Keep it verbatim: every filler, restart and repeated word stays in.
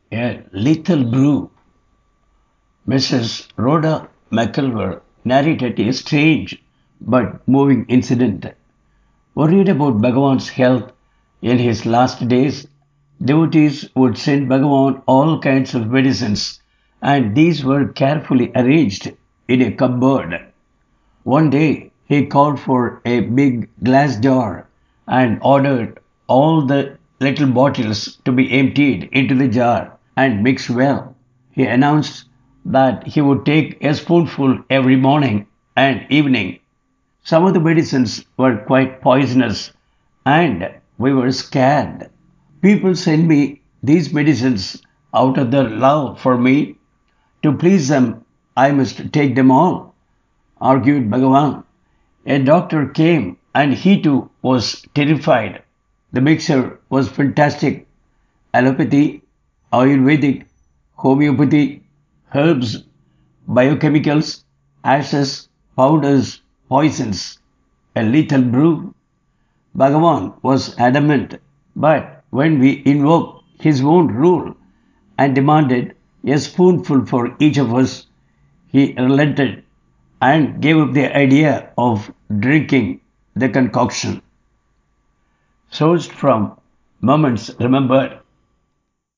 A lethal brew. Missus Rhoda McIlver narrated a strange but moving incident. Worried about Bhagavan's health in his last days, devotees would send Bhagavan all kinds of medicines, and these were carefully arranged in a cupboard. One day he called for a big glass jar and ordered all the little bottles to be emptied into the jar and mixed well. He announced that he would take a spoonful every morning and evening. Some of the medicines were quite poisonous and we were scared. People send me these medicines out of their love for me. To please them, I must take them all, argued Bhagavan. A doctor came and he too was terrified. The mixture was fantastic. Allopathy, Ayurvedic, homeopathy, herbs, biochemicals, ashes, powders, poisons, a lethal brew. Bhagavan was adamant, but when we invoked his own rule and demanded a spoonful for each of us, he relented and gave up the idea of drinking the concoction. Sourced from Moments Remembered